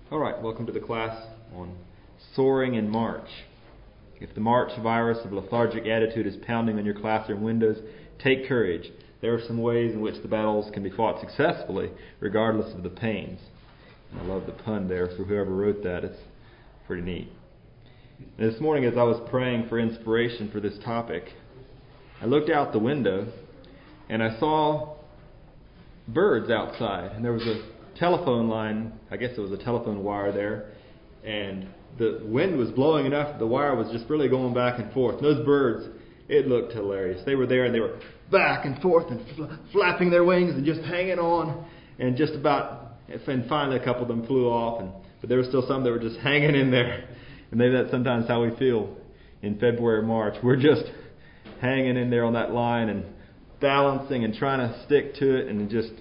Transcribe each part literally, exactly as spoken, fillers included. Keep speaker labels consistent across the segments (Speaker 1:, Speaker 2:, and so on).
Speaker 1: All right, welcome to the class on soaring in March. If the March virus of lethargic attitude is pounding on your classroom windows, take courage. There are some ways in which the battles can be fought successfully, regardless of the pains. I love the pun there for whoever wrote that. It's pretty neat. And this morning, as I was praying for inspiration for this topic, I looked out the window and I saw birds outside, and there was a telephone line, I guess it was a telephone wire there, and the wind was blowing enough that the wire was just really going back and forth. And those birds, it looked hilarious. They were there and they were back and forth and fl- flapping their wings and just hanging on, and just about, and finally a couple of them flew off, and but there were still some that were just hanging in there. And maybe that's sometimes how we feel in February, March. We're just hanging in there on that line and balancing and trying to stick to it and just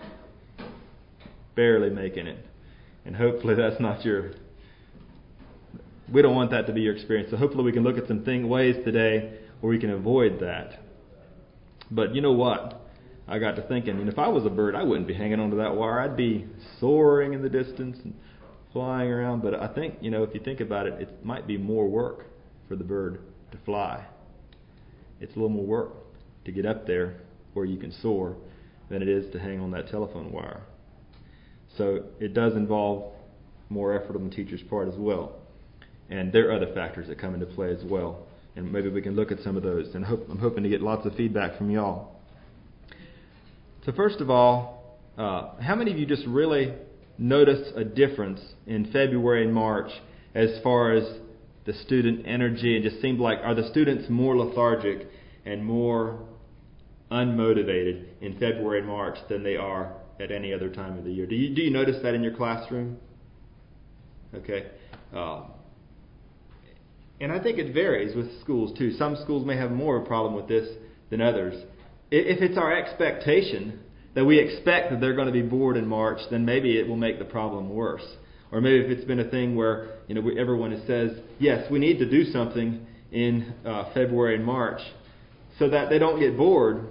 Speaker 1: barely making it. And hopefully that's not your, we don't want that to be your experience. So hopefully we can look at some thing, ways today where we can avoid that. But you know what? I got to thinking, and if I was a bird, I wouldn't be hanging onto that wire. I'd be soaring in the distance and flying around. But I think, you know, if you think about it, it might be more work for the bird to fly. It's a little more work to get up there where you can soar than it is to hang on that telephone wire. So it does involve more effort on the teacher's part as well. And there are other factors that come into play as well. And maybe we can look at some of those. And hope, I'm hoping to get lots of feedback from y'all. So first of all, uh, how many of you just really noticed a difference in February and March as far as the student energy? It just seemed like, are the students more lethargic and more unmotivated in February and March than they are at any other time of the year? Do you do you notice that in your classroom? Okay. Um, and I think it varies with schools too. Some schools may have more of a problem with this than others. If it's our expectation that we expect that they're going to be bored in March, then maybe it will make the problem worse. Or maybe if it's been a thing where, you know, everyone says, yes, we need to do something in uh, February and March so that they don't get bored.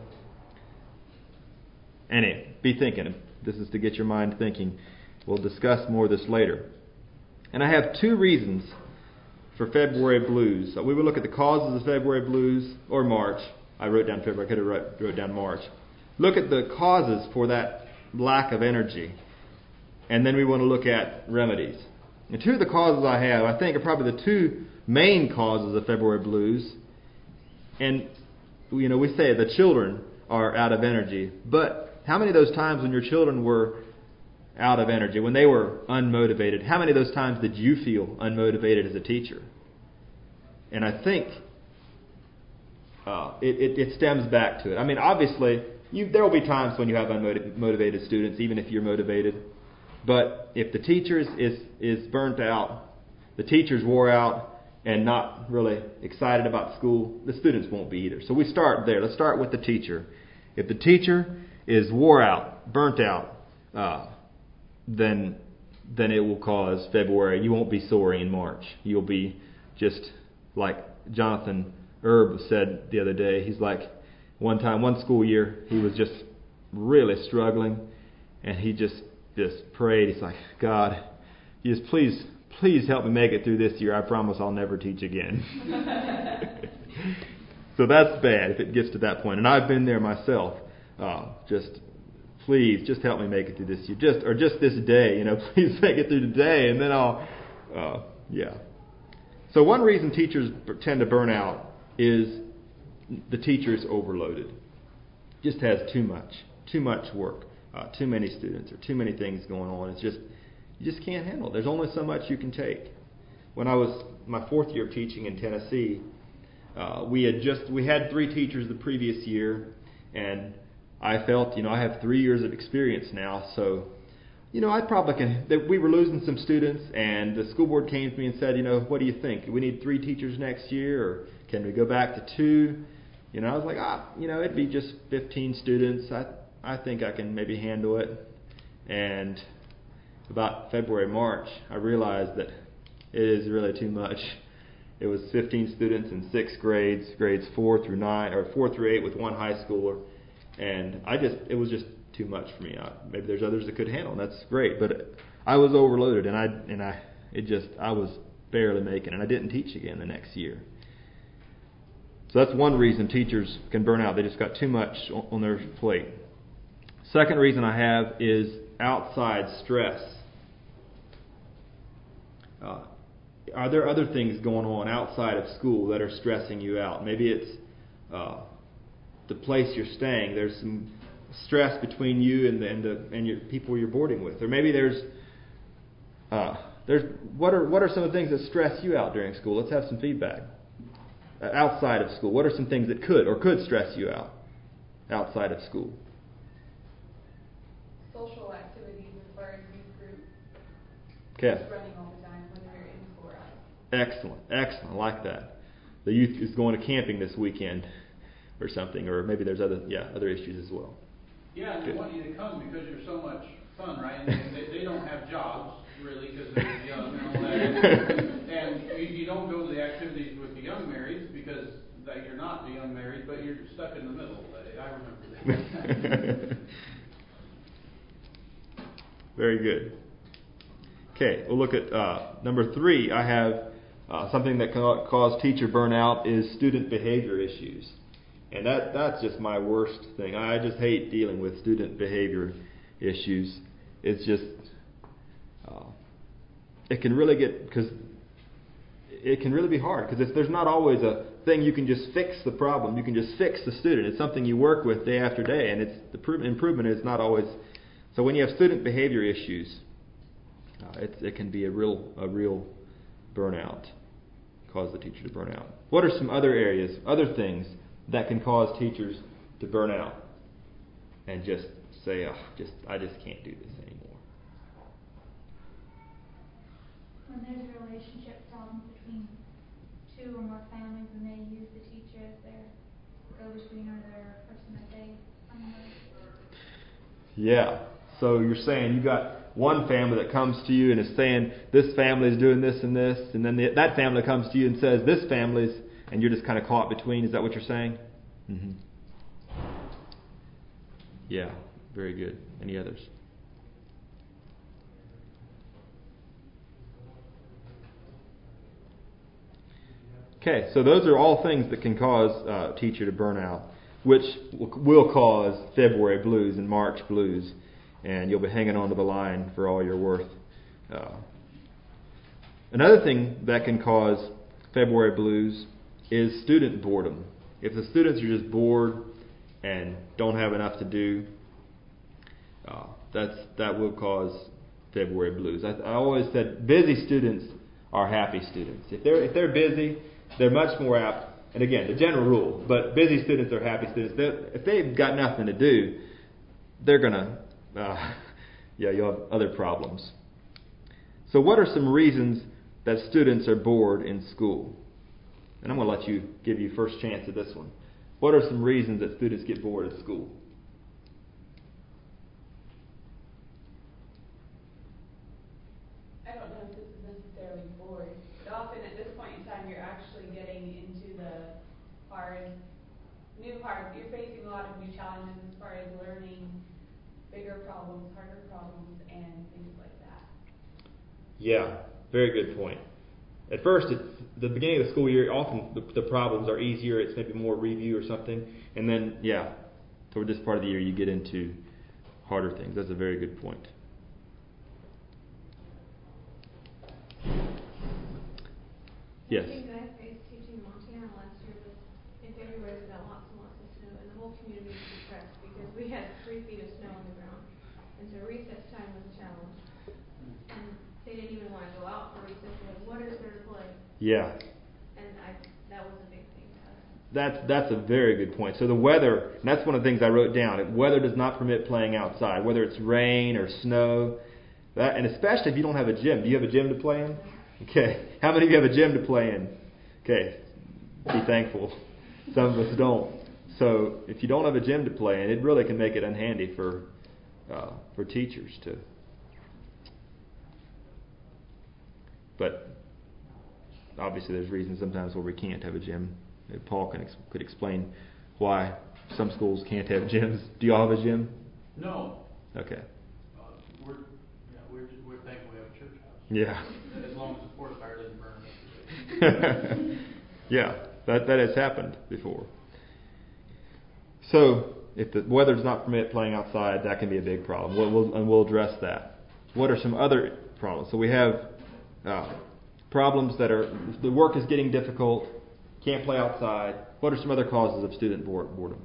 Speaker 1: Anyway, be thinking. This is to get your mind thinking. We'll discuss more of this later. And I have two reasons for February blues. So we will look at the causes of February blues, or March. I wrote down February. I could have wrote, wrote down March. Look at the causes for that lack of energy. And then we want to look at remedies. And two of the causes I have, I think, are probably the two main causes of February blues. And, you know, we say the children are out of energy. But how many of those times when your children were out of energy, when they were unmotivated, how many of those times did you feel unmotivated as a teacher? And I think uh, it, it, it stems back to it. I mean, obviously, you, there will be times when you have unmotivated students, even if you're motivated. But if the teacher is, is, is burnt out, the teacher's wore out and not really excited about school, the students won't be either. So we start there. Let's start with the teacher. If the teacher is wore out, burnt out, uh, then then it will cause February. You won't be soaring in March. You'll be just like Jonathan Erb said the other day. He's like, one time, one school year, he was just really struggling, and he just just prayed. He's like, God, just please, please help me make it through this year. I promise I'll never teach again. So that's bad if it gets to that point. And I've been there myself. Uh, just, please, just help me make it through this year. Just, or just this day, you know, please make it through today, and then I'll, uh, yeah. So one reason teachers tend to burn out is the teacher is overloaded. Just has too much, too much work, uh, too many students, or too many things going on. It's just, you just can't handle it. There's only so much you can take. When I was my fourth year of teaching in Tennessee, uh, we had just, we had three teachers the previous year, and I felt, you know, I have three years of experience now, so, you know, I probably can, that we were losing some students, and the school board came to me and said, you know, what do you think? Do we need three teachers next year, or can we go back to two? You know, I was like, ah, you know, it'd be just fifteen students. I I think I can maybe handle it. And about February, March, I realized that it is really too much. It was fifteen students in six grades, grades four through nine, or four through eight with one high schooler. And I just, it was just too much for me. I, maybe there's others that could handle it, and that's great. But I was overloaded, and I and I it just I was barely making it. And I didn't teach again the next year. So that's one reason teachers can burn out. They just got too much on their plate. Second reason I have is outside stress. Uh, are there other things going on outside of school that are stressing you out? Maybe it's uh, the place you're staying. There's some stress between you and the, and the and your people you're boarding with, or maybe there's uh, there's what are what are some of the things that stress you out during school? Let's have some feedback. Uh, outside of school, what are some things that could or could stress you out outside of school?
Speaker 2: Social activities as far as youth group.
Speaker 1: Okay.
Speaker 2: Just running all the time when you're in school hours.
Speaker 1: Excellent, excellent. I like that. The youth is going to camping this weekend, or something, or maybe there's other yeah other issues as well.
Speaker 3: Yeah, and they want you to come because you're so much fun, right? And they, they, they don't have jobs really because they're young and all that. And you, you don't go to the activities with the young marrieds because that you're not the young married, but you're stuck in the middle. I remember that.
Speaker 1: Very good. Okay, we'll look at uh, number three. I have uh, something that can cause teacher burnout is student behavior issues. And that that's just my worst thing. I just hate dealing with student behavior issues. It's just, uh, it can really get, because it can really be hard. Because there's not always a thing you can just fix the problem. You can just fix the student. It's something you work with day after day. And it's the improvement is not always. So when you have student behavior issues, uh, it, it can be a real a real burnout, cause the teacher to burn out. What are some other areas, other things that can cause teachers to burn out and just say, oh, just I just can't do this anymore?
Speaker 4: When there's a relationship problem between two or more families and they use the teacher as their go-between or their person that they unload.
Speaker 1: Yeah. So you're saying you got one family that comes to you and is saying this family is doing this and this, and then the, that family comes to you and says this family's, and you're just kind of caught between. Is that what you're saying? Mm-hmm. Yeah, very good. Any others? Okay, so those are all things that can cause uh, a teacher to burn out, which will cause February blues and March blues, and you'll be hanging on to the line for all you're worth. Uh, another thing that can cause February blues is student boredom. If the students are just bored and don't have enough to do, uh, that's that will cause February blues. I, I always said busy students are happy students. If they're if they're busy, they're much more apt. And again, the general rule, but busy students are happy students. They're, if they've got nothing to do, they're gonna, uh, yeah, you'll have other problems. So, what are some reasons that students are bored in school? And I'm going to let you give you first chance at this one. What are some reasons that students get bored at school?
Speaker 2: I don't know if this is necessarily bored, but often at this point in time you're actually getting into the hard, new hard, you're facing a lot of new challenges as far as learning bigger problems, harder problems, and things like that.
Speaker 1: Yeah, very good point. At first, it's the beginning of the school year, often the, the problems are easier. It's maybe more review or something. And then, yeah, toward this part of the year, you get into harder things. That's a very good point. Yes?
Speaker 5: One thing that I faced teaching Montana last year was in February we got lots and lots of snow, and the whole community was depressed because we had three feet of snow on the ground. And so recess time was a challenge. And they didn't even want to go out for recess. They're like, what is there to play?
Speaker 1: Yeah.
Speaker 5: And I, that was a big thing to us.
Speaker 1: That's that's a very good point. So the weather, and that's one of the things I wrote down. Weather does not permit playing outside, whether it's rain or snow. That, and especially if you don't have a gym. Do you have a gym to play in? Okay. How many of you have a gym to play in? Okay. Be thankful. Some of us don't. So if you don't have a gym to play in, it really can make it unhandy for uh, for teachers to. But obviously, there's reasons sometimes where we can't have a gym. Maybe Paul can ex- could explain why some schools can't have gyms. Do y'all have a gym?
Speaker 3: No.
Speaker 1: Okay.
Speaker 3: Uh, we're yeah, we're just, we're thankful
Speaker 1: Yeah.
Speaker 3: As long as the forest fire doesn't burn.
Speaker 1: Yeah, that that has happened before. So, if the weather does not permit playing outside, that can be a big problem. We'll, we'll, and we'll address that. What are some other problems? So we have uh, problems that are, the work is getting difficult, can't play outside. What are some other causes of student boredom?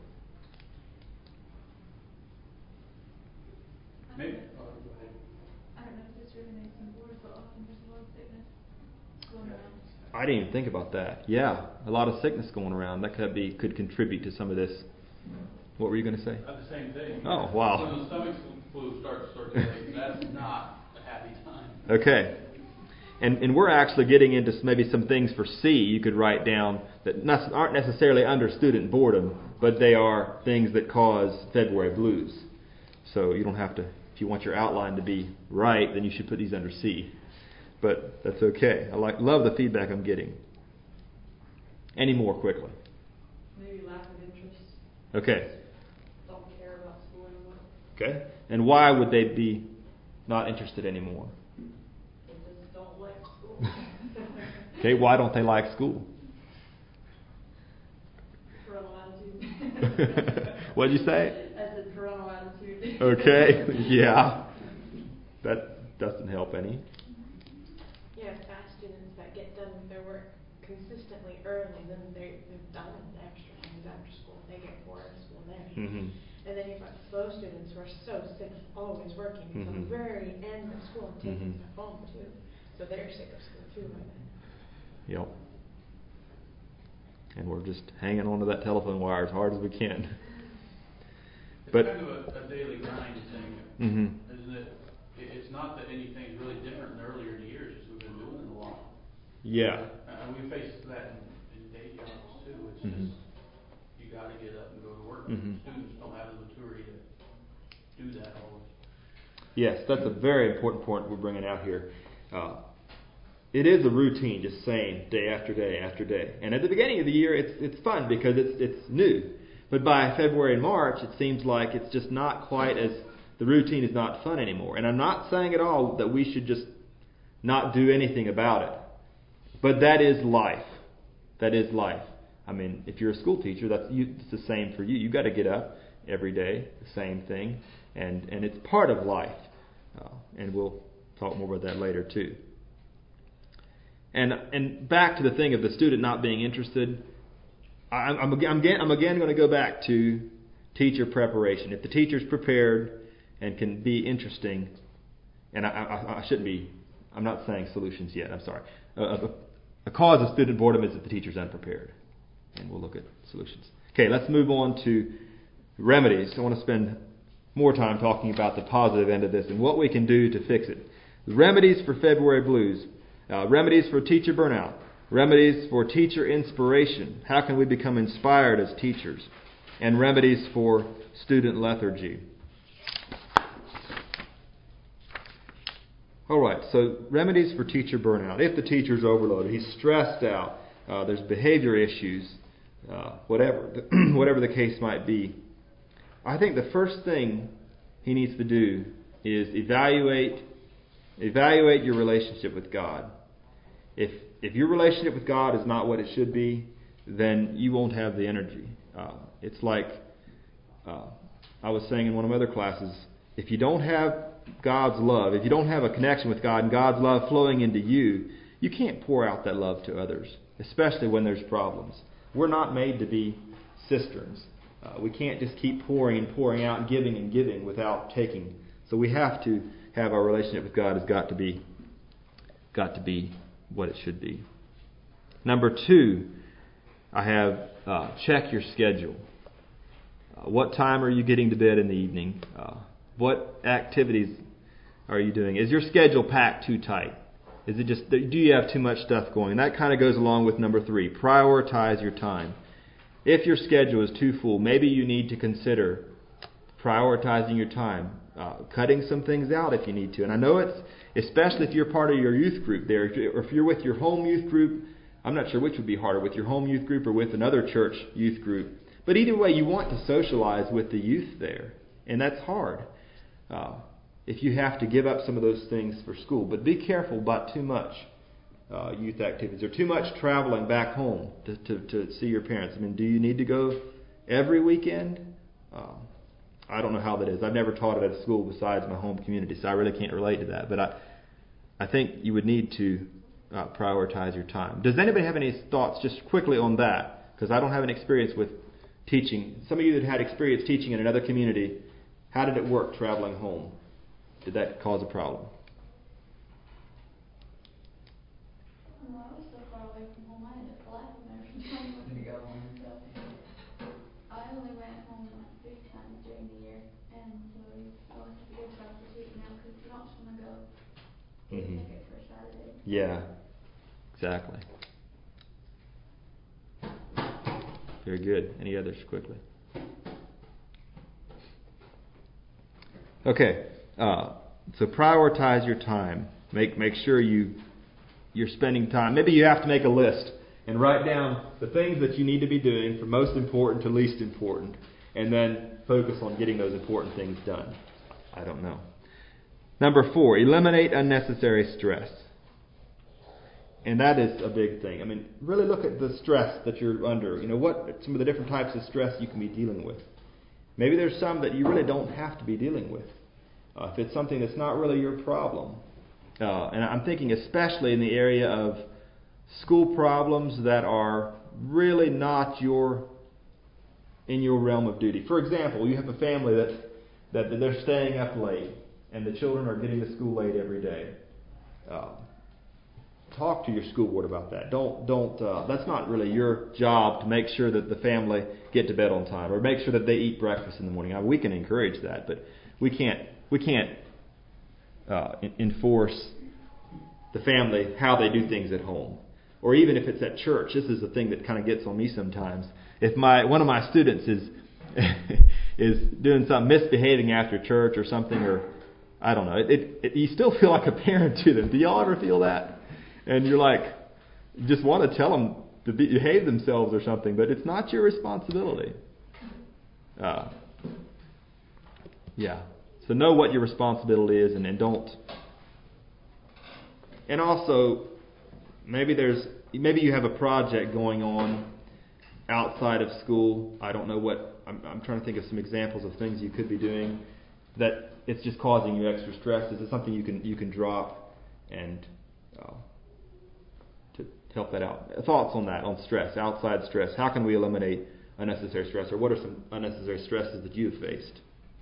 Speaker 3: Maybe.
Speaker 4: I don't know if this really makes them bored, but often there's a lot of sickness going around.
Speaker 1: I didn't even think about that. Yeah, a lot of sickness going around. That could be could contribute to some of this. What were you going to say?
Speaker 3: Uh, the same thing.
Speaker 1: Oh, wow.
Speaker 3: When the stomach flu starts circulating, that's not a happy time.
Speaker 1: Okay. And and we're actually getting into maybe some things for C you could write down that not, aren't necessarily under student boredom, but they are things that cause February blues. So you don't have to, if you want your outline to be right, then you should put these under C. But that's okay. I like love the feedback I'm getting. Any more quickly?
Speaker 6: Maybe lack of interest.
Speaker 1: Okay.
Speaker 6: Don't care about school anymore.
Speaker 1: Okay. And why would they be not interested anymore?
Speaker 6: They just don't like school.
Speaker 1: Okay. Why don't they like school?
Speaker 6: Parental attitude.
Speaker 1: What did you say?
Speaker 6: I said parental attitude.
Speaker 1: Okay. Yeah. That doesn't help any.
Speaker 5: Yeah, fast students that get done with their work consistently early, then they, they've done the extra things after school. They get bored of school then.
Speaker 1: Mm-hmm.
Speaker 5: And then you've got slow students who are so sick of always working until
Speaker 1: Mhm.
Speaker 5: the very end of school and taking
Speaker 1: Mhm.
Speaker 5: their home too. So they're sick of school too by then.
Speaker 1: Yep. And we're just hanging on to that telephone wire as hard as we can.
Speaker 3: It's
Speaker 1: But
Speaker 3: kind of a, a daily grind thing,
Speaker 1: mm-hmm.
Speaker 3: isn't it? it? It's not that anything's really different in the earlier years, just we've been doing it a lot.
Speaker 1: Yeah.
Speaker 3: And we face that in, in day jobs too. It's
Speaker 1: Mhm.
Speaker 3: just, you got to get up and go to work.
Speaker 1: Mhm.
Speaker 3: Students don't have the maturity to do that always.
Speaker 1: Yes, that's a very important point we're bringing out here. Uh, it is a routine, just saying day after day after day. And at the beginning of the year, it's it's fun because it's it's new. But by February and March, it seems like it's just not quite as, the routine is not fun anymore. And I'm not saying at all that we should just not do anything about it. But that is life. That is life. I mean, if you're a school teacher, that's you, it's the same for you. You've got to get up every day, the same thing. And, and it's part of life. Uh, and we'll talk more about that later too. And and back to the thing of the student not being interested, I'm, I'm, again, I'm again, I'm again going to go back to teacher preparation. If the teacher's prepared and can be interesting, and I, I, I shouldn't be, I'm not saying solutions yet, I'm sorry. Uh, a, a cause of student boredom is that the teacher's unprepared. And we'll look at solutions. Okay, let's move on to remedies. I want to spend more time talking about the positive end of this and what we can do to fix it. Remedies for February blues. Uh, remedies for teacher burnout. Remedies for teacher inspiration. How can we become inspired as teachers? And remedies for student lethargy. All right, so remedies for teacher burnout. If the teacher's overloaded, he's stressed out, uh, there's behavior issues, uh, whatever, whatever the case might be, I think the first thing he needs to do is evaluate evaluate your relationship with God. If if your relationship with God is not what it should be, then you won't have the energy. Uh, it's like uh, I was saying in one of my other classes, if you don't have God's love, if you don't have a connection with God and God's love flowing into you, you can't pour out that love to others, especially when there's problems. We're not made to be cisterns. Uh, we can't just keep pouring and pouring out and giving and giving without taking. So we have to have our relationship with God has got to be got to be what it should be. Number two, I have uh, check your schedule. Uh, what time are you getting to bed in the evening? Uh, what activities are you doing? Is your schedule packed too tight? Is it just, do you have too much stuff going? And that kind of goes along with number three. Prioritize your time. If your schedule is too full, maybe you need to consider prioritizing your time, uh, cutting some things out if you need to. And I know it's, especially if you're part of your youth group there, or if you're with your home youth group, I'm not sure which would be harder, with your home youth group or with another church youth group. But either way, you want to socialize with the youth there, and that's hard. Uh, if you have to give up some of those things for school. But be careful about too much uh, youth activities or too much traveling back home to, to, to see your parents. I mean, do you need to go every weekend? Um, I don't know how that is. I've never taught it at a school besides my home community, so I really can't relate to that. But I, I think you would need to uh, prioritize your time. Does anybody have any thoughts just quickly on that? Because I don't have any experience with teaching. Some of you that had experience teaching in another community, how did it work traveling home? Did that cause a problem?
Speaker 4: Well, I was so far away from home, I ended up laughing every time I wanted to go home. So I only went home like three times during the year, and so I was a good substitute now because you don't just want to go get
Speaker 1: Mm-hmm.
Speaker 4: a ticket for Saturday.
Speaker 1: Yeah, exactly. Very good. Any others quickly? Okay. Uh, so prioritize your time. Make make sure you you're spending time. Maybe you have to make a list and write down the things that you need to be doing from most important to least important, and then focus on getting those important things done. I don't know. Number four, eliminate unnecessary stress. And that is a big thing. I mean, really look at the stress that you're under. You know, what some of the different types of stress you can be dealing with. Maybe there's some that you really don't have to be dealing with. Uh, if it's something that's not really your problem. Uh, and I'm thinking especially in the area of school problems that are really not your in your realm of duty. For example, you have a family that, that they're staying up late and the children are getting to school late every day. Uh, talk to your school board about that. Don't don't. Uh, that's not really your job to make sure that the family get to bed on time or make sure that they eat breakfast in the morning. I mean, we can encourage that, but we can't we can't uh, enforce the family how they do things at home, or even if it's at church. This is the thing that kind of gets on me sometimes. If my one of my students is is doing something, misbehaving after church or something, or I don't know, it, it, it, you still feel like a parent to them. Do y'all ever feel that? And you're like, you just want to tell them to be, behave themselves or something, but it's not your responsibility. Uh, yeah. So know what your responsibility is, and, and don't. And also, maybe there's maybe you have a project going on outside of school. I don't know what. I'm, I'm trying to think of some examples of things you could be doing that it's just causing you extra stress. Is it something you can you can drop and uh, to help that out? Thoughts on that, on stress, outside stress. How can we eliminate unnecessary stress, or what are some unnecessary stresses that you've faced?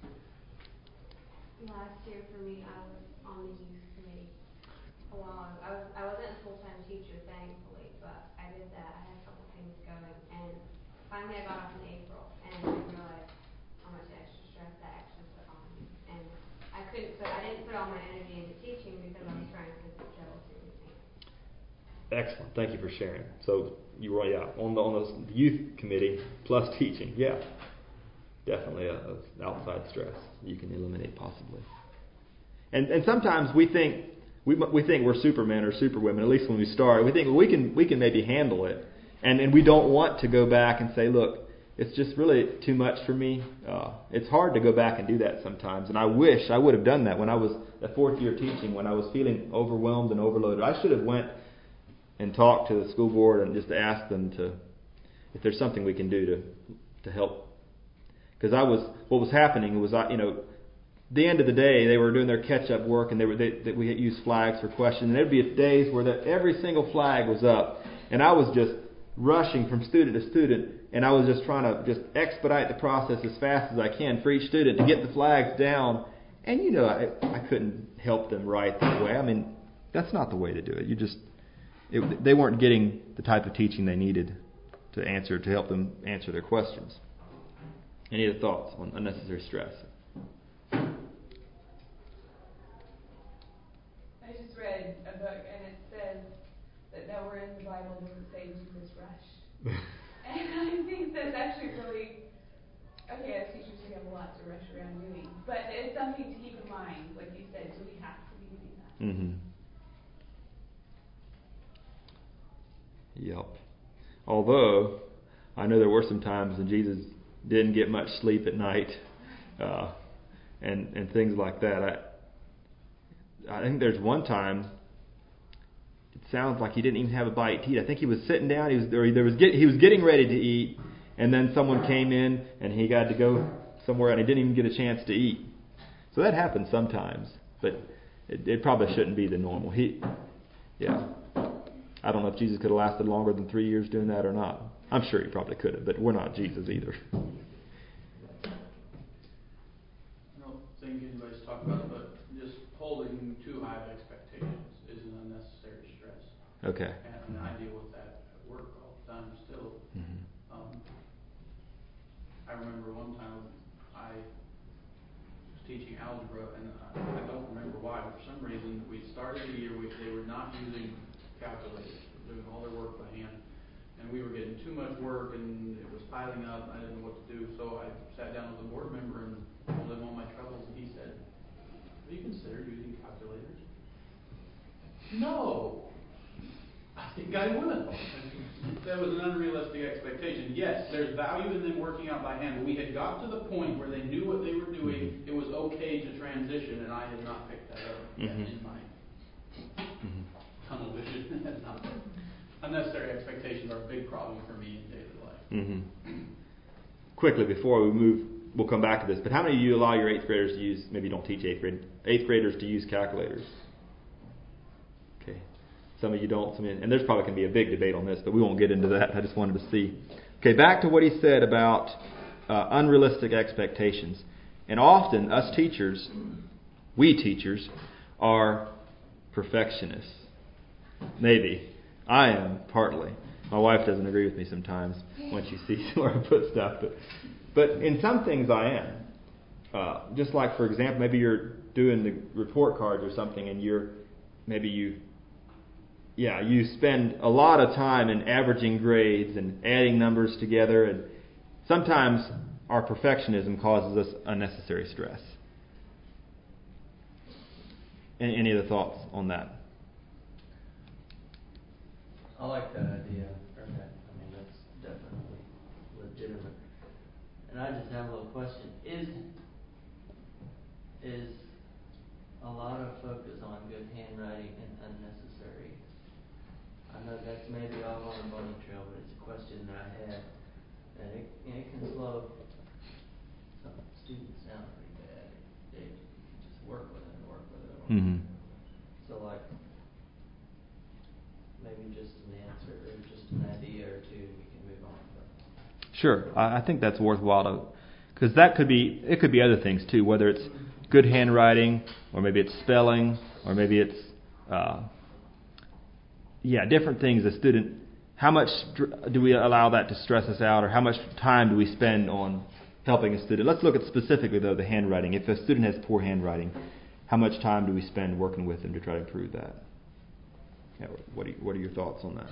Speaker 5: Last year for me, I was on the youth committee. Along, I was I wasn't a full time teacher, thankfully, but I did that. I had a couple things going, and finally I got off in April, and I realized how much extra stress that actually put on me. And I couldn't, but I didn't put all my energy into teaching because I was trying to juggle two things.
Speaker 1: Excellent. Thank you for sharing. So you were yeah on the on the youth committee plus teaching. Yeah, definitely a, a outside stress you can eliminate possibly. And and sometimes we think we we think we're supermen or superwomen. At least when we start, we think well, we can we can maybe handle it, and and we don't want to go back and say, look, it's just really too much for me. Uh, it's hard to go back and do that sometimes, and I wish I would have done that when I was a fourth year teaching, when I was feeling overwhelmed and overloaded. I should have went and talked to the school board and just asked them to, if there's something we can do to to help. Because I was, what was happening was, I, you know, the end of the day, they were doing their catch-up work, and they were they, they, we used flags for questions. And there'd be days where that every single flag was up, and I was just rushing from student to student, and I was just trying to just expedite the process as fast as I can for each student to get the flags down. And you know, I, I couldn't help them right that way. I mean, that's not the way to do it. You just it, they weren't getting the type of teaching they needed to answer to help them answer their questions. Any other thoughts on unnecessary stress?
Speaker 2: I just read a book and it says that nowhere in the Bible does it say Jesus rushed. And I think that's actually really, okay, as teachers we have a lot to rush around doing, but it's something to keep in mind. Like you said, do we have to be doing that?
Speaker 1: Mm-hmm. Yep. Although, I know there were some times when Jesus didn't get much sleep at night, uh, and and things like that. I think there's one time, it sounds like he didn't even have a bite to eat. I think he was sitting down, he was, or there was get, he was getting ready to eat, and then someone came in and he got to go somewhere and he didn't even get a chance to eat. So that happens sometimes, but it, it probably shouldn't be the normal. He, yeah. I don't know if Jesus could have lasted longer than three years doing that or not. I'm sure he probably could have, but we're not Jesus either.
Speaker 3: I don't think anybody's talked about it, but just holding too high of expectations is an unnecessary stress.
Speaker 1: Okay.
Speaker 3: And I deal with that at work all the time still.
Speaker 1: Mm-hmm.
Speaker 3: Um, I remember one time I was teaching algebra, and I, I don't remember why, but for some reason we started the year, we, they were not using calculators, doing all their work by hand, and we were getting too much work and it was piling up and I didn't know what to do, so I sat down with a board member and told him all my troubles, and he said, have you considered using calculators? No, I think I will. That was an unrealistic expectation. Yes, there's value in them working out by hand, but we had got to the point where they knew what they were doing, it was okay to transition, and I had not picked that up yet
Speaker 1: Mm-hmm.
Speaker 3: in my mm-hmm. tunnel vision. Not, unnecessary expectations are a big problem for me in daily life.
Speaker 1: Mm-hmm. Quickly, before we move, we'll come back to this, but how many of you allow your eighth graders to use, maybe you don't teach eighth grade, eighth graders to use calculators? Okay. Some of you don't, some of you, and there's probably going to be a big debate on this, but we won't get into that. I just wanted to see. Okay, back to what he said about uh, unrealistic expectations. And often, us teachers, we teachers, are perfectionists. Maybe. I am, partly. My wife doesn't agree with me sometimes when she sees where I put stuff. But, but in some things I am. Uh, just like, for example, maybe you're doing the report cards or something and you're, maybe you, yeah, you spend a lot of time in averaging grades and adding numbers together. And sometimes our perfectionism causes us unnecessary stress. Any, any other thoughts on that?
Speaker 7: I like that idea. Or that, I mean, that's definitely legitimate. And I just have a little question. Is is a lot of focus on good handwriting and unnecessary? I know that's maybe all on a bunny trail, but it's a question that I had. And it, it can slow some students down pretty bad. They just work with it and work with it.
Speaker 1: Mm-hmm.
Speaker 7: So, like, maybe just an answer or just an idea or two, we can move on.
Speaker 1: Sure, I, I think that's worthwhile to, because that could be, it could be other things too, whether it's good handwriting, or maybe it's spelling, or maybe it's, uh, yeah, different things. A student, how much do we allow that to stress us out, or how much time do we spend on helping a student? Let's look at specifically though the handwriting. If a student has poor handwriting, how much time do we spend working with them to try to improve that? Yeah, what, are you, what are your thoughts on that?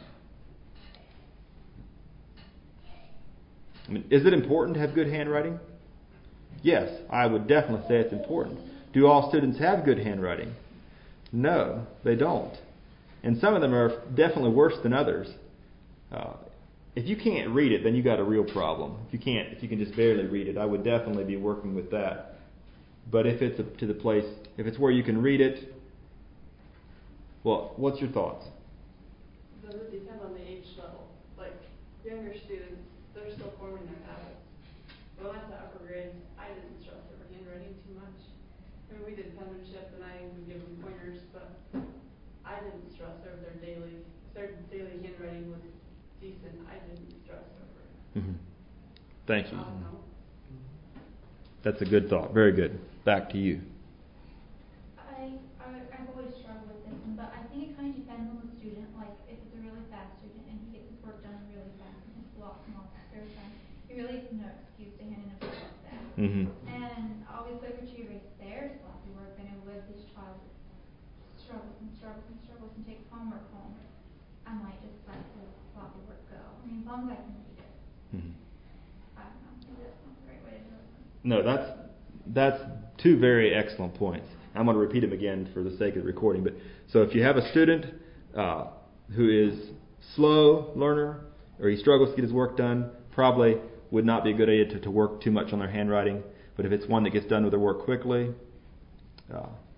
Speaker 1: I mean, is it important to have good handwriting? Yes, I would definitely say it's important. Do all students have good handwriting? No, they don't. And some of them are definitely worse than others. Uh, if you can't read it, then you got a real problem. If you can't, if you can just barely read it, I would definitely be working with that. But if it's a, to the place, if it's where you can read it, well, what's your thoughts?
Speaker 6: Does it depend on the age level? Like, younger students, they're still forming their habits. When I went to upper grades, I didn't stress over handwriting too much. I mean, we did penmanship and I would give them pointers, but I didn't stress over their daily, if their daily handwriting was decent, I didn't stress over it.
Speaker 1: Mm-hmm. Thank you.
Speaker 6: I don't know.
Speaker 1: That's a good thought. Very good. Back to you.
Speaker 4: I, I, I've always struggled with this one, but I think it kind of depends on the student. Like, if it's a really fast student and he gets his work done really fast and his blocks and all that spare time, he really has no excuse to hand in a book like that.
Speaker 1: Mm-hmm.
Speaker 4: And obviously, would you erase their sloppy work, then it would this child struggles and struggles and struggles and takes homework home. I might just let the sloppy work go. I mean, as long as I can read it.
Speaker 1: Mm-hmm.
Speaker 4: I don't know. Maybe that's not the right way to do it.
Speaker 1: No, that's that's two very excellent points. I'm going to repeat them again for the sake of the recording. But so if you have a student uh, who is slow learner, or he struggles to get his work done, probably would not be a good idea to, to work too much on their handwriting. But if it's one that gets done with their work quickly, uh,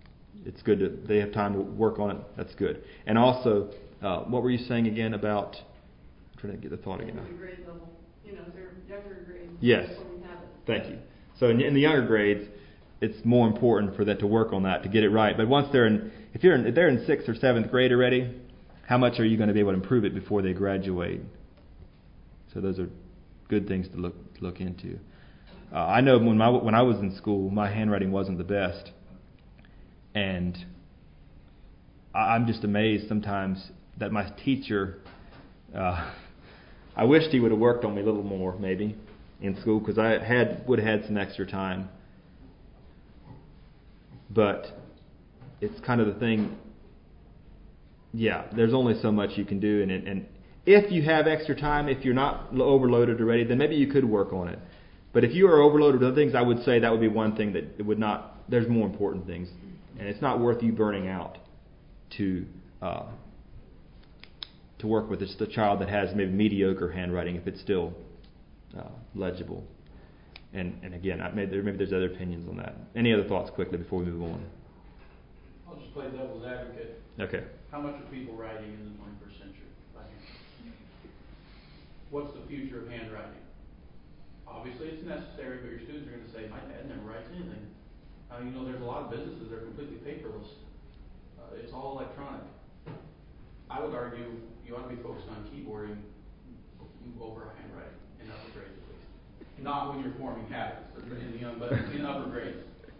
Speaker 1: it's good that they have time to work on it. That's good. And also, uh, what were you saying again about? I'm trying to get the thought again.
Speaker 6: The grade level, you know, they're younger grades.
Speaker 1: Yes.
Speaker 6: Forming habits.
Speaker 1: Thank you. So in, in the younger grades, it's more important for them to work on that to get it right. But once they're in, if you're in, if they're in sixth or seventh grade already, how much are you going to be able to improve it before they graduate? So those are good things to look to look into. Uh, I know when my when I was in school, my handwriting wasn't the best, and I, I'm just amazed sometimes that my teacher. Uh, I wished he would have worked on me a little more, maybe, in school, because I had would have had some extra time. But it's kind of the thing. Yeah, there's only so much you can do, and and if you have extra time, if you're not overloaded already, then maybe you could work on it. But if you are overloaded with other things, I would say that would be one thing that it would not. There's more important things, and it's not worth you burning out to uh, to work with just a child that has maybe mediocre handwriting if it's still uh, legible. And and again, I, maybe, maybe there's other opinions on that. Any other thoughts quickly before we move on?
Speaker 3: I'll just play devil's advocate.
Speaker 1: Okay.
Speaker 3: How much are people writing in the twenty-first century by hand? What's the future of handwriting? Obviously, it's necessary, but your students are going to say, my dad never writes anything. Uh, you know, there's a lot of businesses that are completely paperless. Uh, it's all electronic. I would argue you ought to be focused on keyboarding over handwriting in upper grades at least. Not when you're forming habits, in the young, but in upper grades.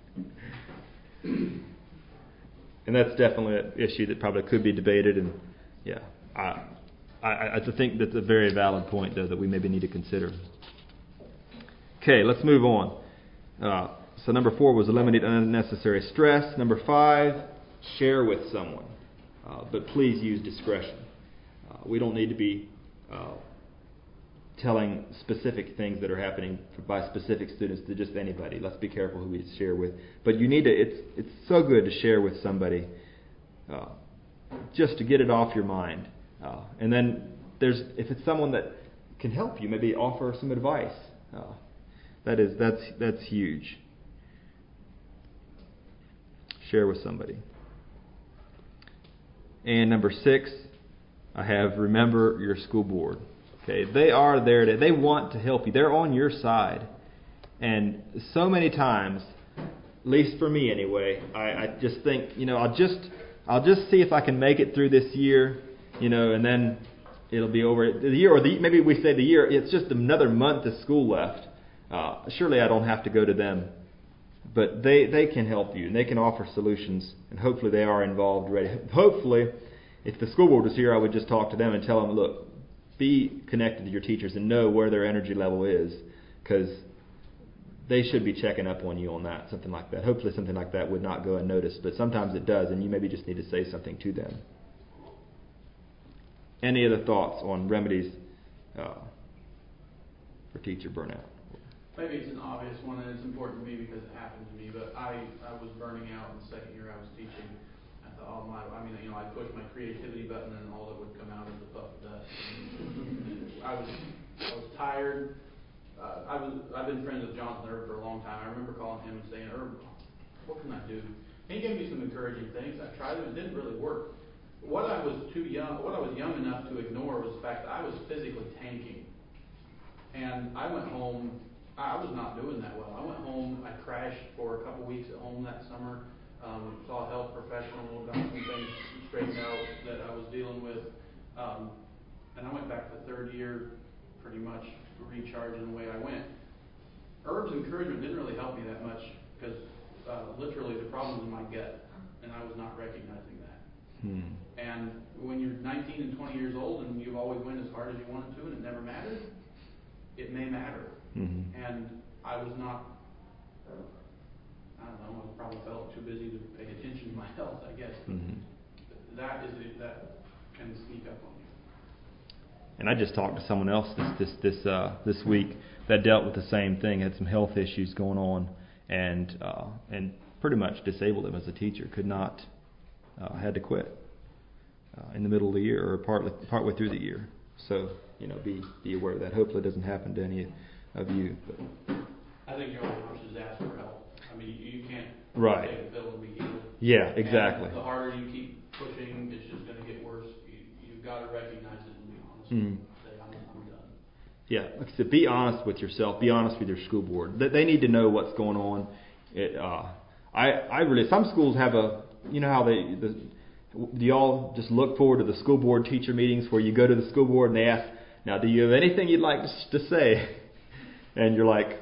Speaker 1: And that's definitely an issue that probably could be debated. And yeah, I, I, I think that's a very valid point, though, that we maybe need to consider. Okay, let's move on. Uh, so number four was eliminate unnecessary stress. Number five, share with someone. Uh, but please use discretion. Uh, we don't need to be uh, telling specific things that are happening by specific students to just anybody. Let's be careful who we share with. But you need to. It's it's so good to share with somebody, uh, just to get it off your mind. Uh, and then there's if it's someone that can help you, maybe offer some advice. Uh, that is that's that's huge. Share with somebody. And number six, I have remember your school board. Okay, they are there to, they want to help you. They're on your side. And so many times, at least for me anyway, I, I just think, you know, I'll just I'll just see if I can make it through this year, you know, and then it'll be over. The year, or the, maybe we say the year, it's just another month of school left. Uh, surely I don't have to go to them. But they, they can help you, and they can offer solutions, and hopefully they are involved already. Hopefully, if the school board was here, I would just talk to them and tell them, look, be connected to your teachers and know where their energy level is, because they should be checking up on you on that, something like that. Hopefully something like that would not go unnoticed, but sometimes it does, and you maybe just need to say something to them. Any other thoughts on remedies uh, for teacher burnout?
Speaker 3: Maybe it's an obvious one, and it's important to me because it happened to me, but I, I was burning out in the second year I was teaching. I thought, oh my, I mean, you know, I pushed my creativity button and all that would come out is a puff of dust. I was, I was tired. Uh, I was, I've been friends with Jonathan Erb for a long time. I remember calling him and saying, Erb, what can I do? And he gave me some encouraging things. I tried it, it didn't really work. What I was too young, what I was young enough to ignore was the fact that I was physically tanking. And I went home. I was not doing that well. I went home, I crashed for a couple weeks at home that summer, um, saw a health professional, got some things straightened out that I was dealing with, um, and I went back to third year pretty much recharging the way I went. Erb's encouragement didn't really help me that much because uh, literally the problem was in my gut, and I was not recognizing that. Hmm. And when you're nineteen and twenty years old and you've always went as hard as you wanted to and it never mattered, it may matter. Mm-hmm. And I was not, I don't know, I probably felt too busy to pay attention to my health, I guess. Mm-hmm. That is it, that can sneak up on you.
Speaker 1: And I just talked to someone else this this this uh, this week that dealt with the same thing, had some health issues going on, and uh, and pretty much disabled him as a teacher. Could not, uh, had to quit uh, in the middle of the year or partly partway through the year. So you know, be be aware of that. Hopefully, it doesn't happen to any of you. But
Speaker 3: I think your only option is ask for help. I I mean, you, you can't
Speaker 1: Right.
Speaker 3: take a pill and be healed.
Speaker 1: Yeah, exactly.
Speaker 3: And the harder you keep pushing, it's just going to get worse. You, you've got to recognize it and be honest.
Speaker 1: Mm.
Speaker 3: Say, I'm, I'm done.
Speaker 1: Yeah, like I said, be honest with yourself. Be honest with your school board. They, they need to know what's going on. It, uh, I, I really. Some schools have a. You know how they. The, do y'all just look forward to the school board teacher meetings where you go to the school board and they ask, "Now, do you have anything you'd like to, to say?" And you're like,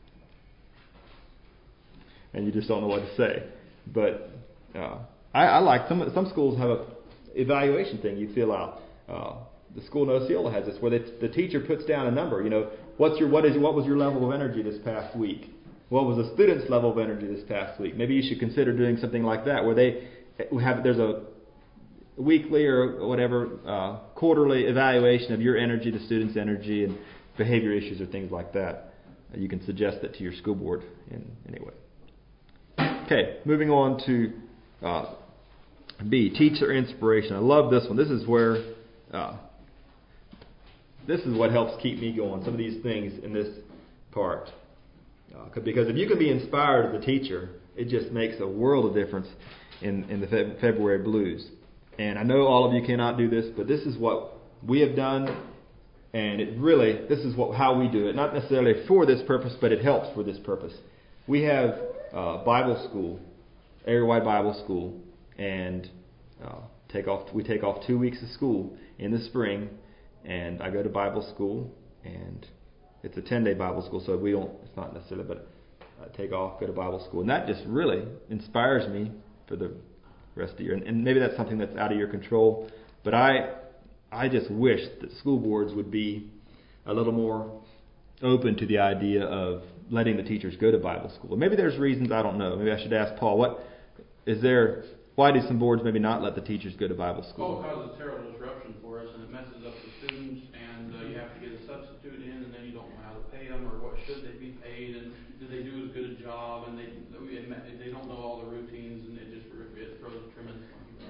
Speaker 1: and you just don't know what to say. But uh, I, I like some. Some schools have a evaluation thing you fill out. Uh, The school in Osceola has this, where the, the teacher puts down a number. You know, what's your what is what was your level of energy this past week? What was the student's level of energy this past week? Maybe you should consider doing something like that, where they have there's a weekly or whatever uh, quarterly evaluation of your energy, the student's energy, and behavior issues or things like that. Uh, you can suggest that to your school board in any way. Okay, moving on to uh, B, teacher inspiration. I love this one. This is where. Uh, This is what helps keep me going, some of these things in this part. Uh, because if you can be inspired as a teacher, it just makes a world of difference in, in the Fe- February Blues. And I know all of you cannot do this, but this is what we have done, and it really, this is what how we do it. Not necessarily for this purpose, but it helps for this purpose. We have uh, Bible school, area-wide Bible school, and uh, take off. we take off two weeks of school in the spring. And I go to Bible school, and it's a ten-day Bible school, so we don't, it's not necessarily, but I take off, go to Bible school. And that just really inspires me for the rest of the year. And, and maybe that's something that's out of your control, but I I just wish that school boards would be a little more open to the idea of letting the teachers go to Bible school. Maybe there's reasons, I don't know. Maybe I should ask Paul, what is there, why do some boards maybe not let the teachers go to Bible school?
Speaker 3: Oh, it causes terrible disruption for us, and it messes up the students, and uh, you have to get a substitute in, and then you don't know how to pay them, or what should they be paid, and do they do as good a job, and they they don't know all the routines, and it just it throws a tremendous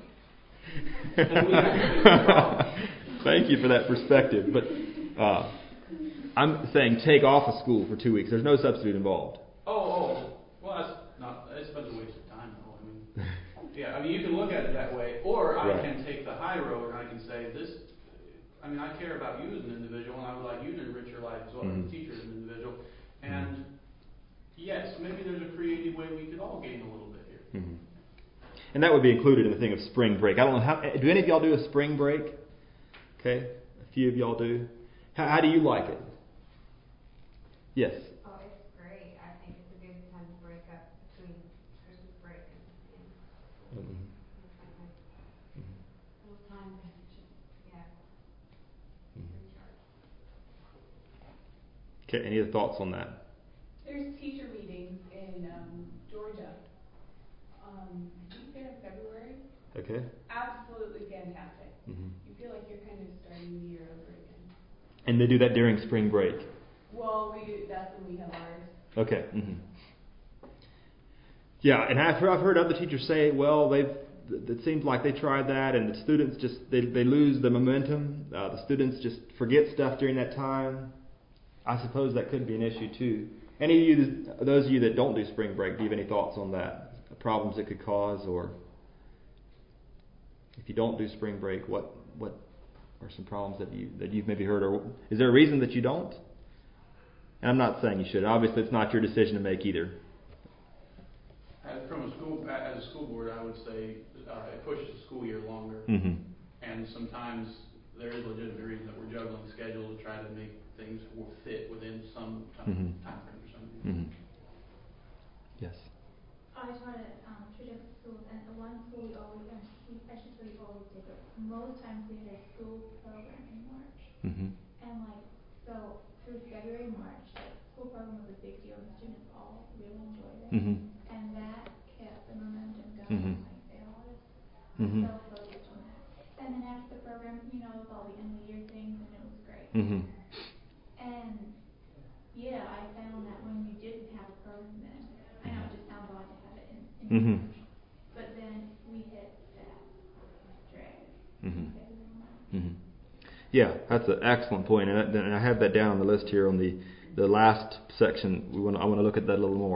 Speaker 3: monkey
Speaker 1: Thank you for that perspective. But uh, I'm saying take off of school for two weeks. There's no substitute involved.
Speaker 3: Oh, oh, well, that's not, it's a waste of time, though. I mean, yeah, I mean, you can look at it that way, or I
Speaker 1: Right.
Speaker 3: can take the high road, and I can say, this, I mean, I care about you as an individual, and I would like you to enrich your life as well
Speaker 1: Mm-hmm.
Speaker 3: as a teacher as an individual. And yes, maybe there's a creative way we could all gain a little bit here.
Speaker 1: Mm-hmm. And that would be included in the thing of spring break. I don't know, how, do any of y'all do a spring break? Okay, a few of y'all do. How, how do you like it? Yes.
Speaker 8: Oh, it's great. I think it's a good time to break up between Christmas break and, and
Speaker 1: Mm-hmm.
Speaker 8: full time to just, yeah, recharge.
Speaker 1: Okay, any other thoughts on that?
Speaker 2: There's teacher meetings in um, Georgia. Um, I think they're in February.
Speaker 1: Okay.
Speaker 2: Absolutely fantastic.
Speaker 1: Mm-hmm.
Speaker 2: You feel like you're kind of starting the year over again.
Speaker 1: And they do that during spring break?
Speaker 2: Well, we do, that's when we have ours.
Speaker 1: Okay. Mm-hmm. Yeah, and I've heard, I've heard other teachers say, well, they've it seems like they tried that, and the students just they they lose the momentum. Uh, the students just forget stuff during that time. I suppose that could be an issue too. Any of you, those of you that don't do spring break, do you have any thoughts on that? Problems it could cause, or if you don't do spring break, what what are some problems that you that you've maybe heard, or is there a reason that you don't? And I'm not saying you should. Obviously, it's not your decision to make either.
Speaker 3: As from a school, as a school board, I would say uh, it pushes the school year longer,
Speaker 1: Mm-hmm.
Speaker 3: and sometimes there is legitimate reason that we're juggling schedules to try to make things will fit within some time,
Speaker 1: Mm-hmm.
Speaker 3: time frame or something.
Speaker 1: Mm-hmm. Yes.
Speaker 9: I taught at um, two different schools, and the one school we always, uh, we, I should say we always did it. Most times we had a school program in March,
Speaker 1: Mm-hmm.
Speaker 9: and like so through February, March, like school program was a big deal, and the students all really enjoyed it,
Speaker 1: Mm-hmm.
Speaker 9: and that kept the momentum going.
Speaker 1: Mhm.
Speaker 9: Like they all just
Speaker 1: Mhm.
Speaker 9: so focused on that. And then after the program, you know, with all the end of the year things, and it was great.
Speaker 1: Mm-hmm.
Speaker 9: And yeah, I found that when you didn't have a program then, I know it just sounds odd to have it in, in
Speaker 1: Mhm.
Speaker 9: March, but then we hit that drag.
Speaker 1: Mhm.
Speaker 9: Okay, we went.
Speaker 1: Mm-hmm. Yeah, that's an excellent point, and I, and I have that down on the list here on the, the last section. We want I want to look at that a little more.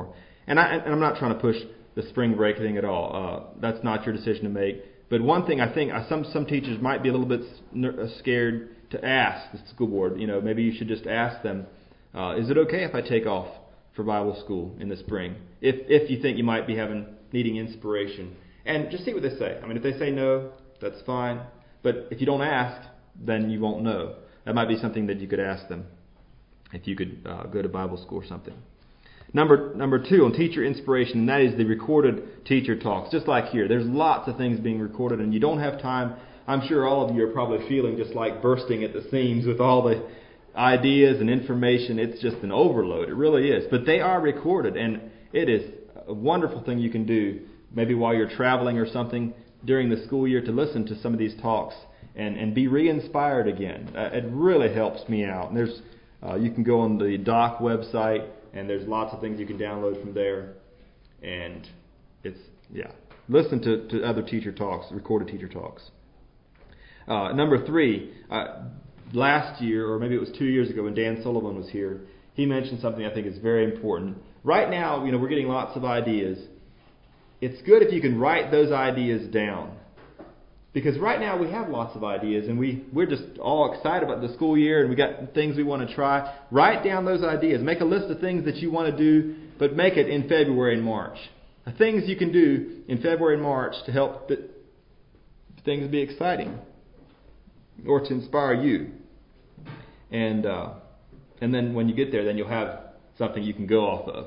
Speaker 1: And, I, and I'm not trying to push the spring break thing at all. Uh, that's not your decision to make. But one thing I think, some some teachers might be a little bit scared to ask the school board. You know, maybe you should just ask them, uh, is it okay if I take off for Bible school in the spring? If if you think you might be having needing inspiration. And just see what they say. I mean, if they say no, that's fine. But if you don't ask, then you won't know. That might be something that you could ask them if you could uh, go to Bible school or something. Number number two, on teacher inspiration, and that is the recorded teacher talks. Just like here, there's lots of things being recorded, and you don't have time. I'm sure all of you are probably feeling just like bursting at the seams with all the ideas and information. It's just an overload. It really is. But they are recorded, and it is a wonderful thing you can do, maybe while you're traveling or something during the school year, to listen to some of these talks and, and be re-inspired again. Uh, it really helps me out. And there's uh, you can go on the D O C website, and there's lots of things you can download from there. And it's, yeah, listen to, to other teacher talks, recorded teacher talks. Uh, number three, uh, last year, or maybe it was two years ago when Dan Sullivan was here, he mentioned something I think is very important. Right now, you know, we're getting lots of ideas. It's good if you can write those ideas down. Because right now we have lots of ideas, and we, we're just all excited about the school year, and we got things we want to try. Write down those ideas. Make a list of things that you want to do, but make it in February and March. The things you can do in February and March to help the, things be exciting or to inspire you. And uh, and then when you get there, then you'll have something you can go off of.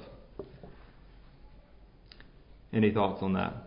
Speaker 1: Any thoughts on that?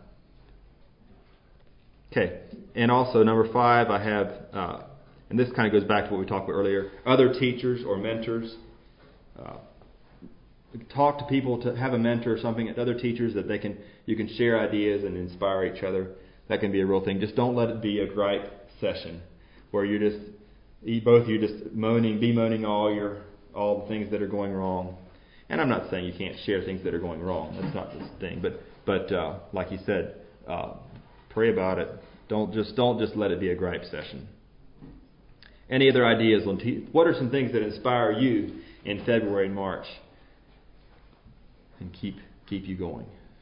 Speaker 1: Okay, and also number five, I have, uh, and this kind of goes back to what we talked about earlier, other teachers or mentors. Uh, talk to people, to have a mentor or something, other teachers that they can you can share ideas and inspire each other. That can be a real thing. Just don't let it be a gripe session where you're just, both of you just moaning, bemoaning all your all the things that are going wrong. And I'm not saying you can't share things that are going wrong. That's not the thing. But but uh, like you said, uh, pray about it. Don't just don't just let it be a gripe session. Any other ideas on te- what are some things that inspire you in February and March and keep keep you going?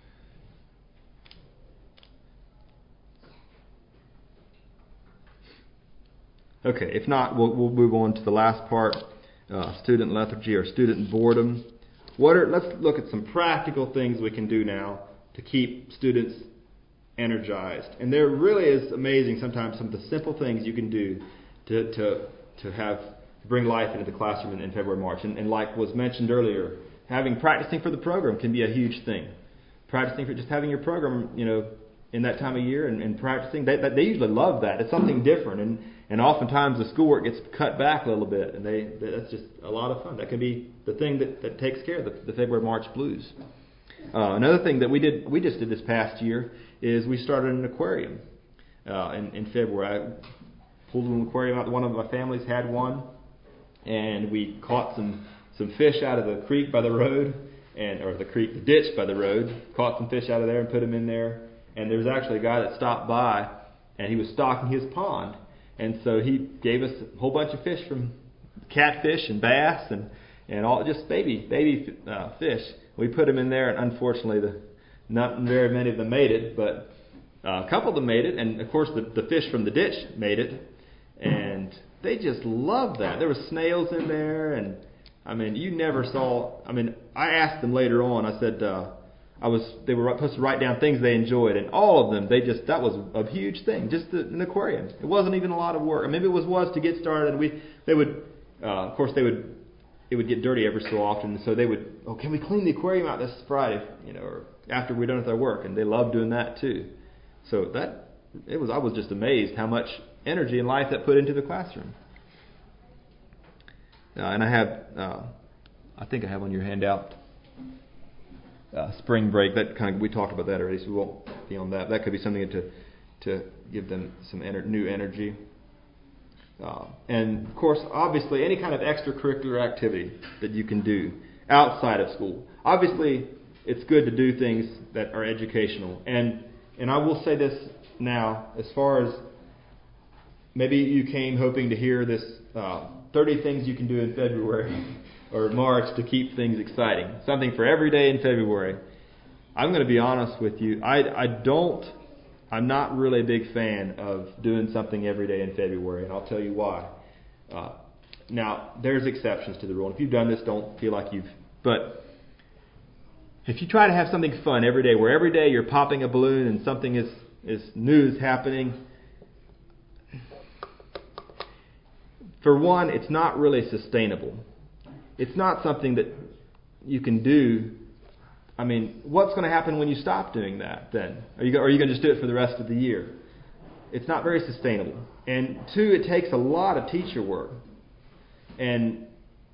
Speaker 1: Okay, if not, we'll, we'll move on to the last part, uh, student lethargy or student boredom. What are? Let's look at some practical things we can do now to keep students energized. And there really is amazing sometimes some of the simple things you can do to to to have to bring life into the classroom in, in February, March. And, and like was mentioned earlier, having practicing for the program can be a huge thing. Practicing for just having your program, you know, in that time of year and, and practicing, they, they usually love that. It's something different, and and oftentimes the schoolwork gets cut back a little bit, and they that's just a lot of fun. That can be the thing that, that takes care of the, the February, March blues. Uh, another thing that we did, we just did this past year, is we started an aquarium uh, in, in February. I pulled an aquarium out. One of my families had one, and we caught some some fish out of the creek by the road, and or the creek, the ditch by the road. Caught some fish out of there and put them in there. And there was actually a guy that stopped by, and he was stocking his pond. And so he gave us a whole bunch of fish, from catfish and bass and, and all just baby baby uh, fish. We put them in there, and unfortunately, the, not very many of them made it, but uh, a couple of them made it. And of course, the, the fish from the ditch made it, and they just loved that. There were snails in there, and I mean, you never saw. I mean, I asked them later on. I said, uh, I was they were supposed to write down things they enjoyed, and all of them, they just that was a huge thing. Just the, an aquarium. It wasn't even a lot of work. Maybe it was was to get started, and we they would, uh, of course, they would. It would get dirty every so often, so they would, oh, can we clean the aquarium out this Friday, you know, or after we're done with our work, and they loved doing that too. So that it was, I was just amazed how much energy and life that put into the classroom. Uh, and I have, uh, I think I have on your handout, uh, spring break. That kind of we talked about that already, so we won't be on that. That could be something to to give them some ener- new energy. Uh, and, of course, obviously, any kind of extracurricular activity that you can do outside of school. Obviously, it's good to do things that are educational. And and I will say this now, as far as maybe you came hoping to hear this uh, thirty things you can do in February or March to keep things exciting. Something for every day in February. I'm going to be honest with you. I, I don't, I'm not really a big fan of doing something every day in February, and I'll tell you why. Uh, now, there's exceptions to the rule. If you've done this, don't feel like you've, but if you try to have something fun every day, where every day you're popping a balloon and something is, is new is happening, for one, it's not really sustainable. It's not something that you can do. I mean, what's going to happen when you stop doing that then? Are you, are you going to just do it for the rest of the year? It's not very sustainable. And two, it takes a lot of teacher work. And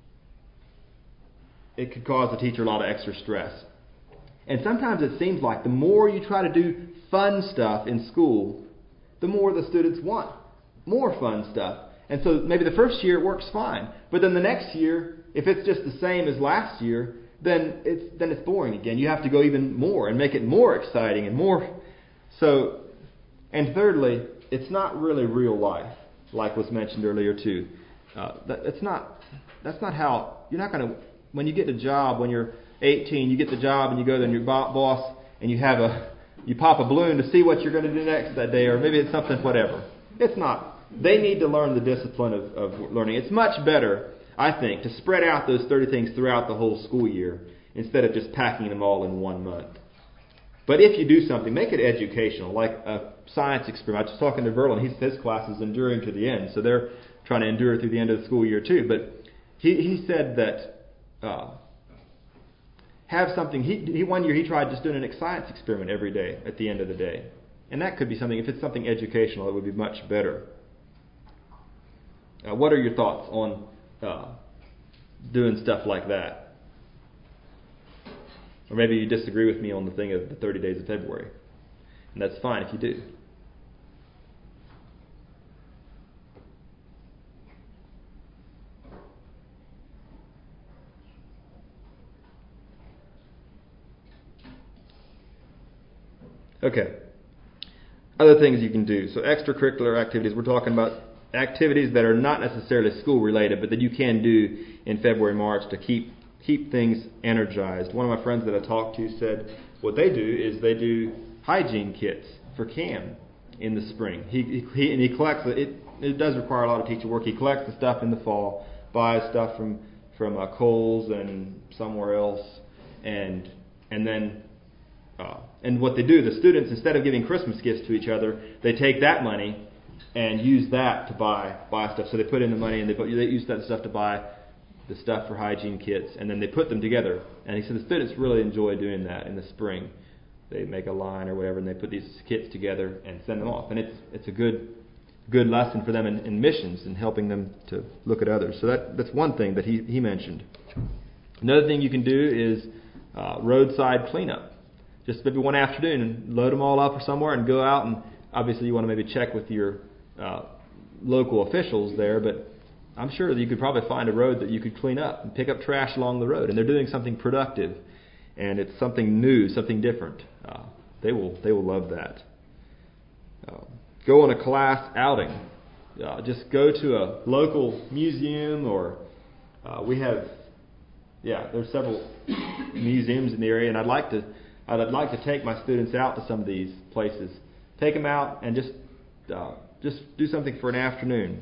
Speaker 1: it could cause the teacher a lot of extra stress. And sometimes it seems like the more you try to do fun stuff in school, the more the students want more fun stuff. And so maybe the first year it works fine. But then the next year, if it's just the same as last year, then it's then it's boring again. You have to go even more and make it more exciting and more. So, and thirdly, it's not really real life, like was mentioned earlier too. Uh, that, that's not that's not how you're not going to. When you get a job, when you're eighteen, you get the job and you go to your boss and you have a you pop a balloon to see what you're going to do next that day, or maybe it's something whatever. It's not. They need to learn the discipline of, of learning. It's much better, I think, to spread out those thirty things throughout the whole school year instead of just packing them all in one month. But if you do something, make it educational, like a science experiment. I was talking to Verlin. He says his class is enduring to the end, so they're trying to endure through the end of the school year too. But he, he said that uh, have something. He, he one year he tried just doing a science experiment every day at the end of the day, and that could be something. If it's something educational, it would be much better. Uh, what are your thoughts on uh, doing stuff like that? Or maybe you disagree with me on the thing of the thirty days of February. And that's fine if you do. Okay. Other things you can do. So extracurricular activities. We're talking about activities that are not necessarily school related, but that you can do in February, March to keep keep things energized. One of my friends that I talked to said what they do is they do hygiene kits for Cam in the spring. He, he and he collects it. It, it does require a lot of teacher work. He collects the stuff in the fall, buys stuff from from uh, Kohl's and somewhere else, and and then uh, and what they do, the students, instead of giving Christmas gifts to each other, they take that money and use that to buy buy stuff. So they put in the money and they, put, they use that stuff to buy the stuff for hygiene kits, and then they put them together. And he said the students really enjoy doing that in the spring. They make a line or whatever, and they put these kits together and send them off. And it's it's a good good lesson for them in, in missions and helping them to look at others. So that that's one thing that he, he mentioned. Another thing you can do is uh, roadside cleanup. Just maybe one afternoon and load them all up somewhere and go out, and obviously you want to maybe check with your uh, local officials there, but I'm sure that you could probably find a road that you could clean up and pick up trash along the road. And they're doing something productive, and it's something new, something different. Uh, they will they will love that. Uh, go on a class outing. Uh, just go to a local museum, or uh, we have, yeah, there's several museums in the area, and I'd like to I'd like to take my students out to some of these places. Take them out and just uh, just do something for an afternoon.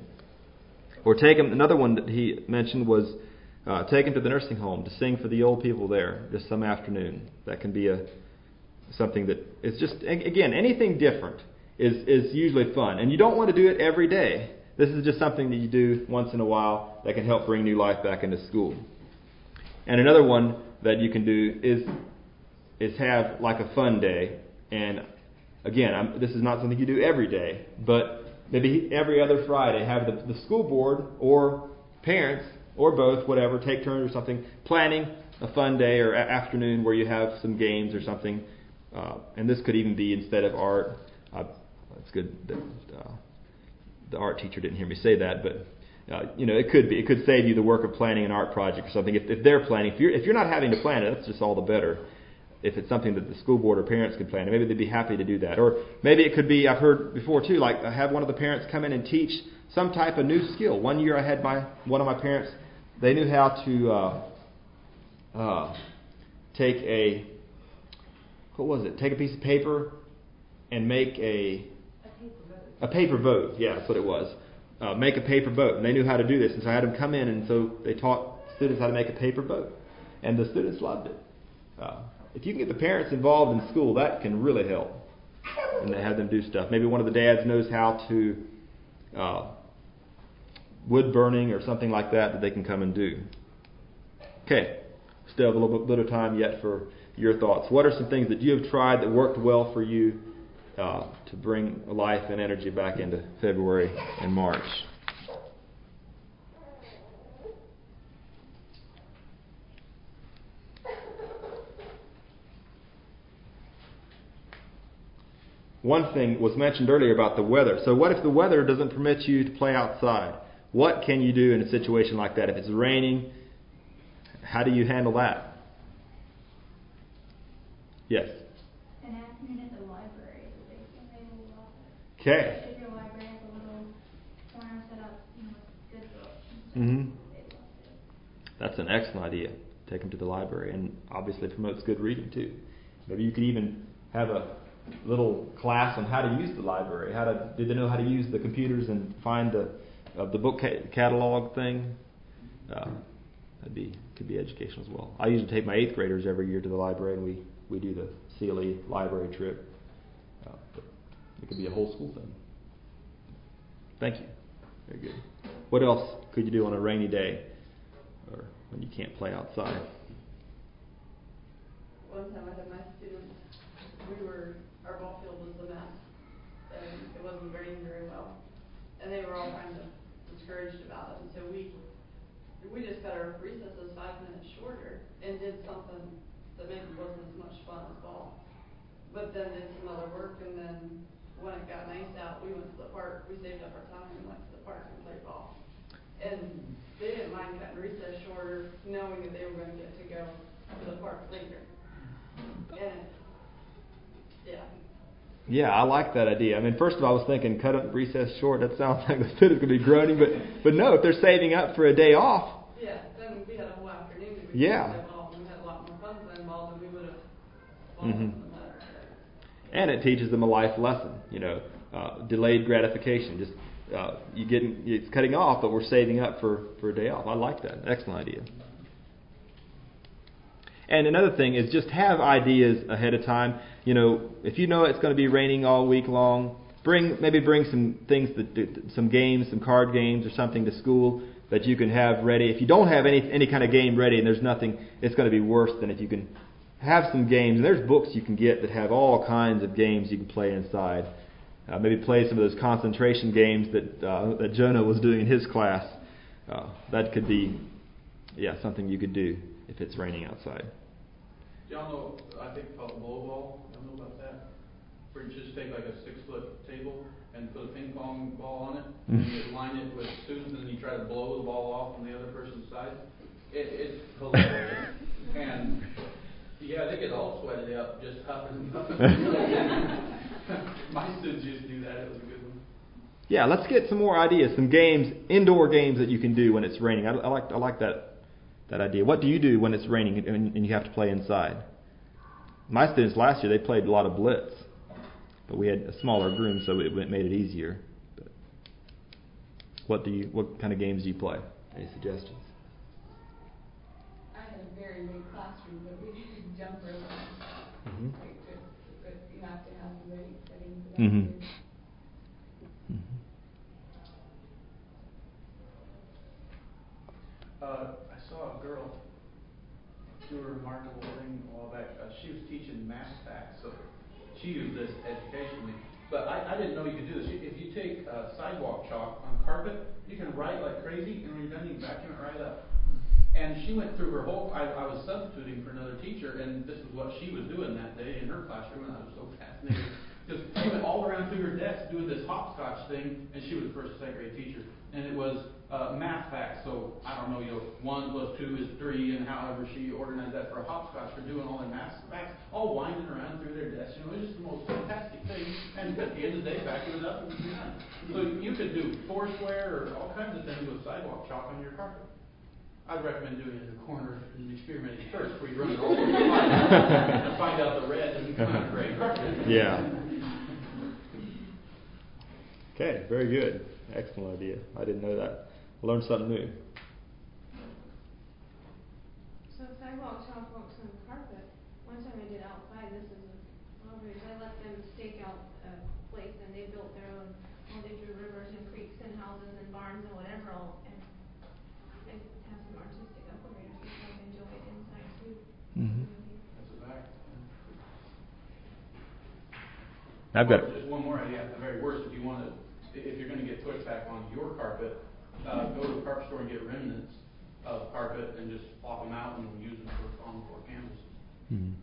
Speaker 1: Or take them, another one that he mentioned was uh, take them to the nursing home to sing for the old people there just some afternoon. That can be a something that is just, again, anything different is, is usually fun. And you don't want to do it every day. This is just something that you do once in a while that can help bring new life back into school. And another one that you can do is is have like a fun day. And again, I'm, this is not something you do every day, but maybe every other Friday, have the, the school board or parents or both, whatever, take turns or something, planning a fun day or a- afternoon where you have some games or something. Uh, and this could even be instead of art. Uh, it's good that uh, the art teacher didn't hear me say that, but uh, you know, it could be. It could save you the work of planning an art project or something. If, if they're planning, if you're if you're not having to plan it, that's just all the better. If it's something that the school board or parents could plan, maybe they'd be happy to do that. Or maybe it could be, I've heard before too, like have one of the parents come in and teach some type of new skill. One year I had my one of my parents, they knew how to uh, uh, take a, what was it? Take a piece of paper and make a
Speaker 8: A paper vote.
Speaker 1: a paper vote. Yeah, that's what it was. Uh, make a paper vote, and they knew how to do this, and so I had them come in, and so they taught students how to make a paper vote, and the students loved it. Uh, if you can get the parents involved in school, that can really help, and they have them do stuff. Maybe one of the dads knows how to uh, wood burning or something like that that they can come and do. Okay, still have a little bit of time yet for your thoughts. What are some things that you have tried that worked well for you uh, to bring life and energy back into February and March? One thing was mentioned earlier about the weather. So what if the weather doesn't permit you to play outside? What can you do in a situation like that? If it's raining, how do you handle that? Yes?
Speaker 9: An afternoon at the library is a big thing they will love.
Speaker 1: Okay.
Speaker 9: Especially if your library has a little corner set up, you know, with good books.
Speaker 1: Mm-hmm.
Speaker 9: They love it.
Speaker 1: That's an excellent idea. Take them to the library, and obviously promotes good reading too. Maybe you could even have a little class on how to use the library. How to did they know how to use the computers and find the uh, the book ca- catalog thing? Uh, that'd be could be educational as well. I usually take my eighth graders every year to the library, and we, we do the C L E library trip. Uh, but it could be a whole school thing. Thank you. Very good. What else could you do on a rainy day, or when you can't play outside?
Speaker 6: One time I had my students, we were, our ball field was a mess, and it wasn't draining very well. And they were all kind of discouraged about it, and so we, we just cut our recesses five minutes shorter and did something that maybe wasn't as much fun as ball. But then did some other work, and then when it got nice out, we went to the park, we saved up our time and went to the park and played ball. And they didn't mind cutting recess shorter, knowing that they were gonna get to go to the park later. And, yeah.
Speaker 1: Yeah, I like that idea. I mean, first of all, I was thinking cut up recess short. That sounds like the students going to be groaning, but but no, if they're saving up for a day off.
Speaker 6: Yeah, then we had a whole afternoon to
Speaker 1: Yeah.
Speaker 6: play ball, and we had a lot more fun playing ball than we would have
Speaker 1: Mm-hmm.
Speaker 6: fallen in the mud.
Speaker 1: And it teaches them a life lesson. You know, uh, delayed gratification. Just uh, you getting it's cutting off, but we're saving up for, for a day off. I like that. Excellent idea. And another thing is just have ideas ahead of time. You know, if you know it's going to be raining all week long, bring maybe bring some things, that, some games, some card games or something to school that you can have ready. If you don't have any any kind of game ready and there's nothing, it's going to be worse than if you can have some games. And there's books you can get that have all kinds of games you can play inside. Uh, maybe play some of those concentration games that uh, that Jonah was doing in his class. Uh, that could be, yeah, something you could do if it's raining outside.
Speaker 3: Y'all know, I think called blow ball. Y'all know about that? Where you just take like a six foot table and put a ping pong ball on it, and you line it with students, and then you try to blow the ball off on the other person's side. It, it's hilarious. And yeah, they get all sweated up just huffing and puffing. My students used to do that. It was a good one.
Speaker 1: Yeah, let's get some more ideas, some games, indoor games that you can do when it's raining. I, I like I like that. That idea. What do you do when it's raining and, and you have to play inside? My students last year, they played a lot of blitz, but we had a smaller room, so it made it easier. But what do you? What kind of games do you play? Any suggestions?
Speaker 2: I had a very big classroom, but we did jump rope.
Speaker 1: Mm-hmm.
Speaker 2: Like just, but you have to have the right setting for that.
Speaker 1: Mm-hmm.
Speaker 2: too.
Speaker 1: Mm-hmm.
Speaker 3: Uh, I saw a girl do a remarkable thing a while back. Uh, she was teaching math facts, so she used this educationally. But I, I didn't know you could do this. If you take uh, sidewalk chalk on carpet, you can write like crazy, and when you're done, you can vacuum it right up. And she went through her whole. I, I was substituting for another teacher, and this is what she was doing that day in her classroom, and I was so fascinated. Because she went all around through her desk doing this hopscotch thing, and she was a first and second grade teacher. And it was uh, math facts, so I don't know, you know, one plus two is three, and however she organized that for a hopscotch for doing all their math facts, all winding around through their desks. You know, it was just the most fantastic thing. And at the end of the day, vacuum it up and be done. So you could do Foursquare or all kinds of things with sidewalk chalk on your carpet. I'd recommend doing it in the corner and experimenting first before you run it all the way and find out the red and come out gray carpet.
Speaker 1: Yeah. Okay, very good. Excellent idea. I didn't know that. I learned something new.
Speaker 5: So sidewalk, chalkbox, and carpet, one time I did outside, this is a Walgreens, I let them stake out a place and they built their own, well, they drew rivers and creeks and houses and barns and whatever all, and they have some artistic operators who kind of enjoy it inside too.
Speaker 1: Mm-hmm.
Speaker 3: That's a fact.
Speaker 1: I've got
Speaker 3: Just one more idea. At the very worst, if you want to, if you're going to get pushback on your carpet, uh, go to the carpet store and get remnants of carpet and just flop them out and use them for on floor canvases.
Speaker 1: Mm-hmm.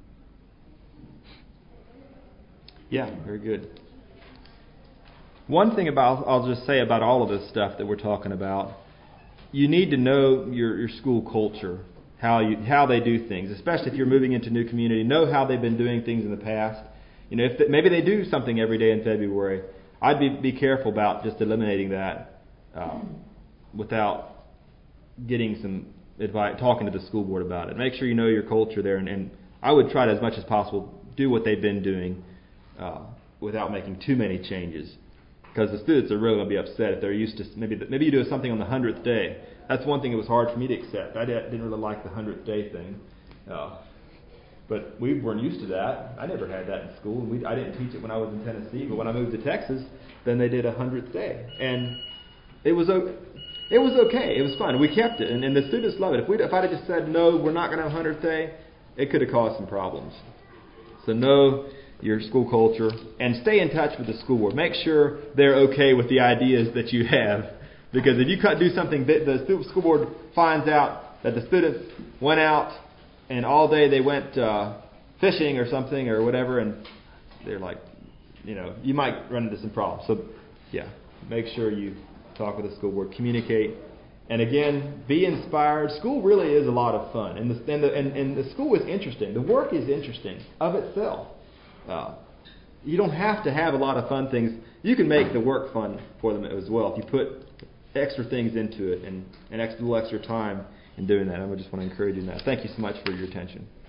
Speaker 1: Yeah, very good. One thing about I'll just say about all of this stuff that we're talking about, you need to know your, your school culture, how you how they do things, especially if you're moving into a new community. Know how they've been doing things in the past. You know, if the, maybe they do something every day in February, I'd be be careful about just eliminating that uh, without getting some advice, talking to the school board about it. Make sure you know your culture there, and, and I would try to, as much as possible, do what they've been doing uh, without making too many changes. Because the students are really going to be upset if they're used to, maybe maybe you do something on the hundredth day. That's one thing that was hard for me to accept. I didn't really like the hundredth day thing. Uh, but we weren't used to that. I never had that in school. And we, I didn't teach it when I was in Tennessee. But when I moved to Texas, then they did a hundredth day. And it was it was okay. It was fun. We kept it. And, and the students love it. If, we if I had just said, no, we're not going to have a hundredth day, it could have caused some problems. So know your school culture, and stay in touch with the school board. Make sure they're okay with the ideas that you have, because if you do something, the school board finds out that the students went out and all day they went uh, fishing or something or whatever, and they're like, you know, you might run into some problems. So, yeah, make sure you talk with the school board, communicate, and again, be inspired. School really is a lot of fun, and the and the, and, and the school is interesting. The work is interesting of itself. Uh, you don't have to have a lot of fun things. You can make the work fun for them as well if you put extra things into it and, and extra, little extra time in doing that. I would just want to encourage you in that. Thank you so much for your attention.